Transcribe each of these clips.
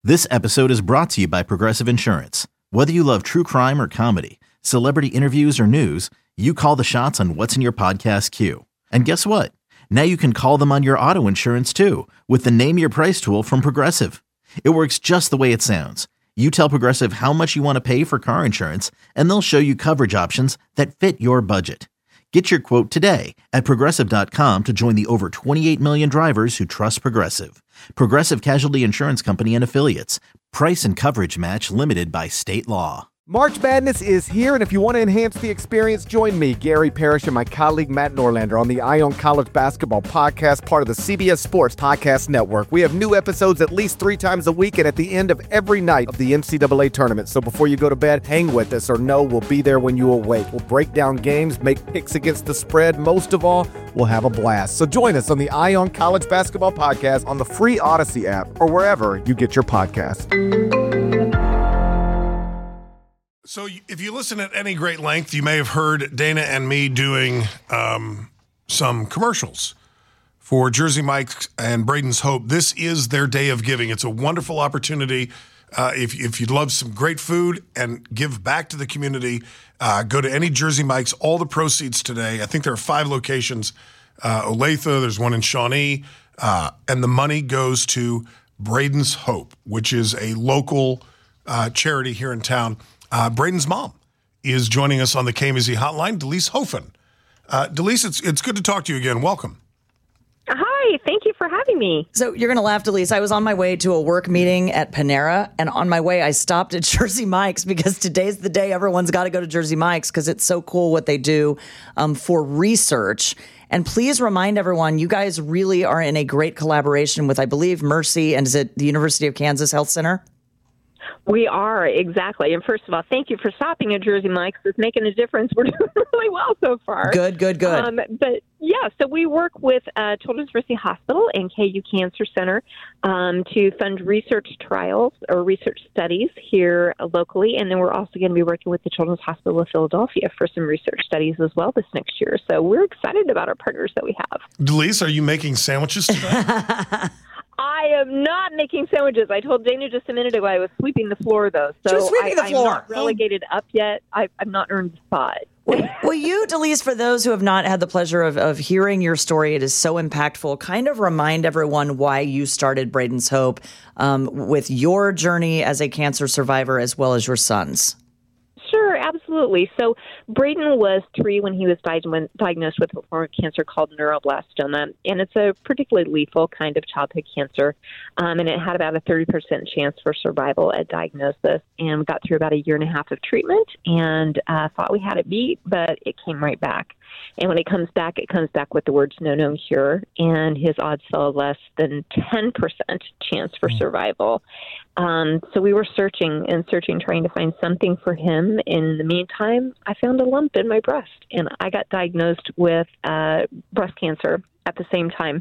This episode is brought to you by Progressive Insurance. Whether you love true crime or comedy, celebrity interviews or news, you call the shots on what's in your podcast queue. And guess what? Now you can call them on your auto insurance too with the Name Your Price tool from Progressive. It works just the way it sounds. You tell Progressive how much you want to pay for car insurance, and they'll show you coverage options that fit your budget. Get your quote today at Progressive.com to join the over 28 million drivers who trust Progressive. Progressive Casualty Insurance Company and Affiliates. Price and coverage match limited by state law. March Madness is here, and if you want to enhance the experience, join me, Gary Parrish, and my colleague Matt Norlander on the Ion College Basketball Podcast, part of the CBS Sports Podcast Network. We have new episodes at least 3 times a week and at the end of every night of the NCAA tournament. So before you go to bed, hang with us, or know we'll be there when you awake. We'll break down games, make picks against the spread. Most of all, we'll have a blast. So join us on the Ion College Basketball Podcast on the free Odyssey app or wherever you get your podcasts. So if you listen at any great length, you may have heard Dana and me doing some commercials for Jersey Mike's and Braden's Hope. This is their day of giving. It's a wonderful opportunity. If you'd love some great food and give back to the community, go to any Jersey Mike's. All the proceeds today, I think there are 5 locations. Olathe, there's one in Shawnee, and the money goes to Braden's Hope, which is a local charity here in town. Braden's mom is joining us on the KMZ hotline, Delise Hofen. Delise, it's good to talk to you again. Welcome. Hi, thank you for having me. So you're going to laugh, Delise. I was on my way to a work meeting at Panera, and on my way I stopped at Jersey Mike's because today's the day everyone's got to go to Jersey Mike's because it's so cool what they do for research. And please remind everyone, you guys really are in a great collaboration with, I believe, Mercy, and is it the University of Kansas Health Center? We are, exactly. And first of all, thank you for stopping at Jersey Mike's. It's making a difference. We're doing really well so far. Good. But yeah, so we work with Children's Mercy Hospital and KU Cancer Center to fund research trials or research studies here locally. And then we're also going to be working with the Children's Hospital of Philadelphia for some research studies as well this next year. So we're excited about our partners that we have. Delise, are you making sandwiches today? I am not making sandwiches. I told Dana just a minute ago I was sweeping the floor, though. So I'm not relegated up yet. I've not earned the spot. Well, you, Delise, for those who have not had the pleasure of hearing your story, it is so impactful. Kind of remind everyone why you started Braden's Hope with your journey as a cancer survivor as well as your son's. Sure, absolutely. So Braden was 3 when he was diagnosed with a form of cancer called neuroblastoma, and it's a particularly lethal kind of childhood cancer, and it had about a 30% chance for survival at diagnosis, and we got through about 1.5 years of treatment and thought we had it beat, but it came right back. And when it comes back with the words no known cure, and his odds fell less than 10% chance for survival. So we were searching, trying to find something for him. In the meantime, I found a lump in my breast, and I got diagnosed with breast cancer at the same time,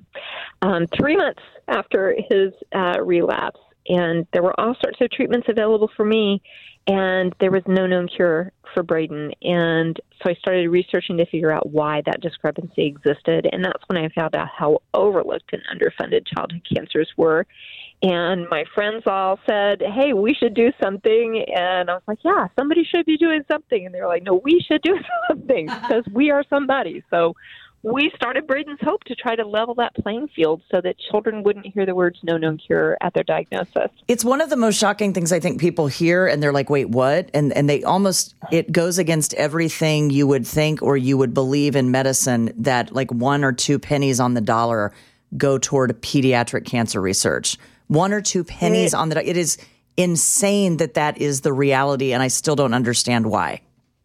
3 months after his relapse. And there were all sorts of treatments available for me, and there was no known cure for Braden. And so I started researching to figure out why that discrepancy existed. And that's when I found out how overlooked and underfunded childhood cancers were. And my friends all said, hey, we should do something. And I was like, yeah, somebody should be doing something. And they were like, no, we should do something because we are somebody. So we started Braden's Hope to try to level that playing field so that children wouldn't hear the words no known cure at their diagnosis. It's one of the most shocking things I think people hear, and they're like, wait, what? And they almost, it goes against everything you would think or you would believe in medicine, that like 1 or 2 pennies on the dollar go toward pediatric cancer research. 1 or 2 pennies on the, it is insane that is the reality, and I still don't understand why.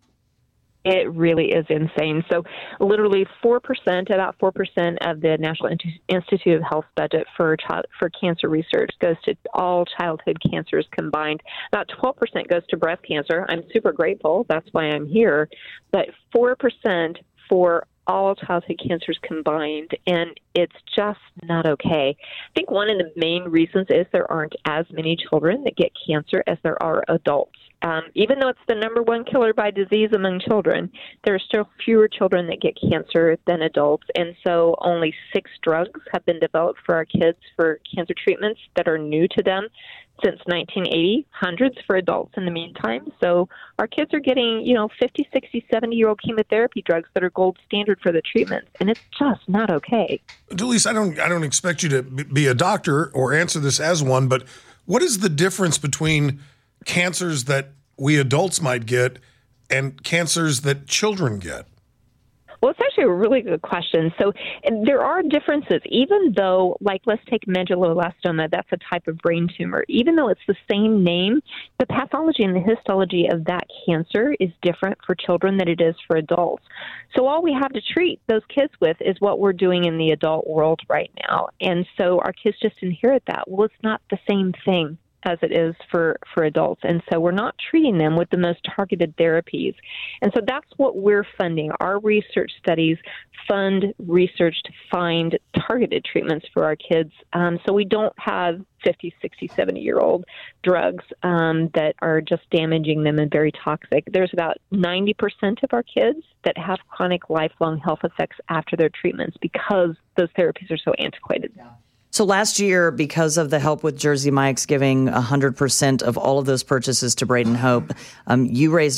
It really is insane. So literally about 4% of the National Institute of Health budget for cancer research goes to all childhood cancers combined. About 12% goes to breast cancer. I'm super grateful. That's why I'm here. But 4% for all childhood cancers combined. And it's just not okay. I think one of the main reasons is there aren't as many children that get cancer as there are adults. Even though it's the number one killer by disease among children, there are still fewer children that get cancer than adults. And so only 6 drugs have been developed for our kids for cancer treatments that are new to them since 1980, hundreds for adults in the meantime. So our kids are getting, 50, 60, 70-year-old chemotherapy drugs that are gold standard for the treatment. And it's just not okay. Delise, I don't expect you to be a doctor or answer this as one, but what is the difference between cancers that we adults might get and cancers that children get? Well, it's actually a really good question. So there are differences, even though, like, let's take medulloblastoma, that's a type of brain tumor. Even though it's the same name, the pathology and the histology of that cancer is different for children than it is for adults. So all we have to treat those kids with is what we're doing in the adult world right now. And so our kids just inherit that. Well, it's not the same thing as it is for adults. And so we're not treating them with the most targeted therapies. And so that's what we're funding. Our research studies fund research to find targeted treatments for our kids. So we don't have 50, 60, 70-year-old drugs that are just damaging them and very toxic. There's about 90% of our kids that have chronic lifelong health effects after their treatments because those therapies are so antiquated. Yeah. So last year, because of the help with Jersey Mike's giving 100% of all of those purchases to Braden Hope, you raised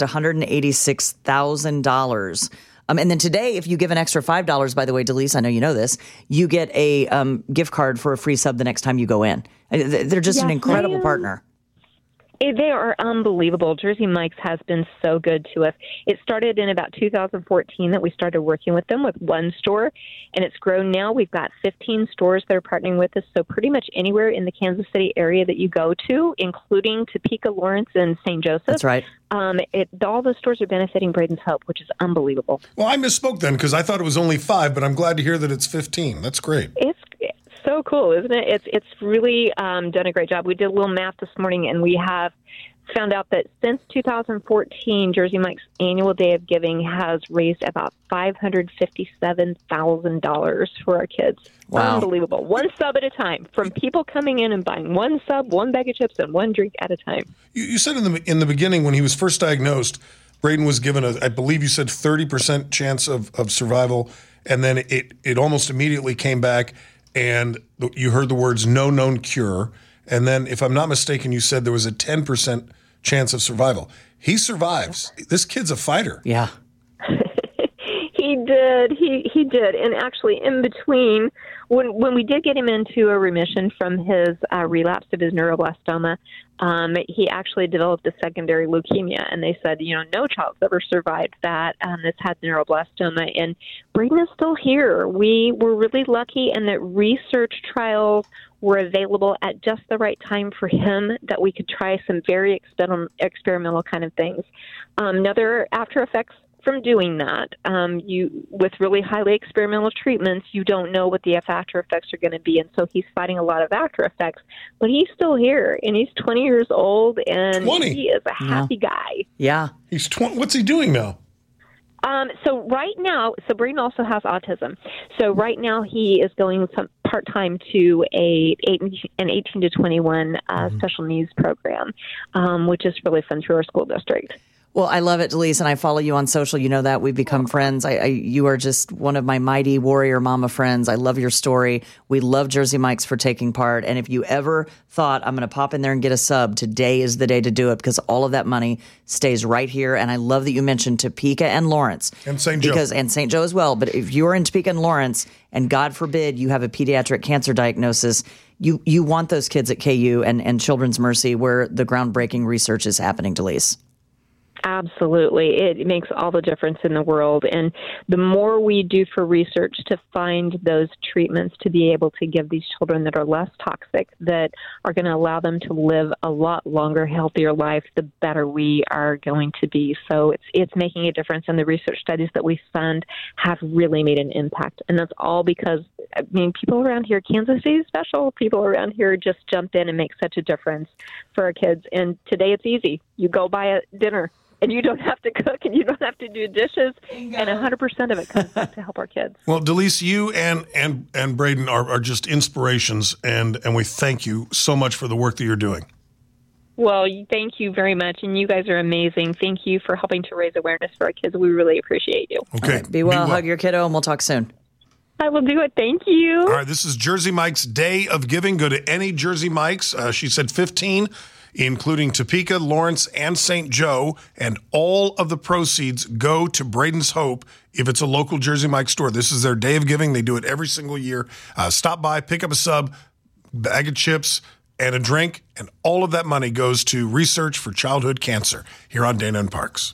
$186,000. And then today, if you give an extra $5, by the way, Delise, I know you know this, you get a gift card for a free sub the next time you go in. They're just an incredible partner. They are unbelievable. Jersey Mike's has been so good to us. It started in about 2014 that we started working with them with one store, and it's grown now. We've got 15 stores that are partnering with us, so pretty much anywhere in the Kansas City area that you go to, including Topeka, Lawrence, and St. Joseph. That's right. All those stores are benefiting Braden's Hope, which is unbelievable. Well, I misspoke then because I thought it was only 5, but I'm glad to hear that it's 15. That's great. It's so cool, isn't it? It's really done a great job. We did a little math this morning, and we have found out that since 2014, Jersey Mike's annual day of giving has raised about $557,000 for our kids. Wow. Unbelievable. One sub at a time, from people coming in and buying one sub, one bag of chips, and one drink at a time. You said in the beginning when he was first diagnosed, Braden was given I believe you said 30% chance of survival, and then it almost immediately came back, and you heard the words no known cure. And then, if I'm not mistaken, you said there was a 10% chance of survival. He survives. This kid's a fighter. Yeah. He did. He did. And actually, in between, when we did get him into a remission from his relapse of his neuroblastoma, he actually developed a secondary leukemia. And they said, no child's ever survived that that's had neuroblastoma. And Braden is still here. We were really lucky in that research trials were available at just the right time for him, that we could try some very experimental kind of things. Now, there are after effects from doing that. With really highly experimental treatments, you don't know what the after effects are going to be, and so he's fighting a lot of after effects. But he's still here, and he's 20 years old, and 20? he is a happy guy. Yeah. He's 20. What's he doing now? So right now, Braden also has autism. So right now he is going part-time to an 18 to 21 special needs program, which is really fun through our school district. Well, I love it, Delise, and I follow you on social. You know that. We've become friends. You are just one of my mighty warrior mama friends. I love your story. We love Jersey Mike's for taking part. And if you ever thought, I'm going to pop in there and get a sub, today is the day to do it, because all of that money stays right here. And I love that you mentioned Topeka and Lawrence. And St. Joe. And St. Joe as well. But if you're in Topeka and Lawrence, and God forbid you have a pediatric cancer diagnosis, you want those kids at KU and Children's Mercy, where the groundbreaking research is happening, Delise. Absolutely. It makes all the difference in the world. And the more we do for research to find those treatments to be able to give these children that are less toxic, that are going to allow them to live a lot longer, healthier life, the better we are going to be. So it's making a difference. And the research studies that we fund have really made an impact. And that's all because, people around here, Kansas City is special. People around here just jump in and make such a difference for our kids. And today it's easy. you go buy a dinner. And you don't have to cook, and you don't have to do dishes, and 100% of it comes back to help our kids. Well, Delise, you and Braden are just inspirations, and we thank you so much for the work that you're doing. Well, thank you very much, and you guys are amazing. Thank you for helping to raise awareness for our kids. We really appreciate you. Okay. Right, be well, hug your kiddo, and we'll talk soon. I will do it. Thank you. All right, this is Jersey Mike's Day of Giving. Go to any Jersey Mike's. She said 15, including Topeka, Lawrence, and St. Joe, and all of the proceeds go to Braden's Hope if it's a local Jersey Mike store. This is their Day of Giving. They do it every single year. Stop by, pick up a sub, bag of chips, and a drink, and all of that money goes to research for childhood cancer here on Dana and Parks.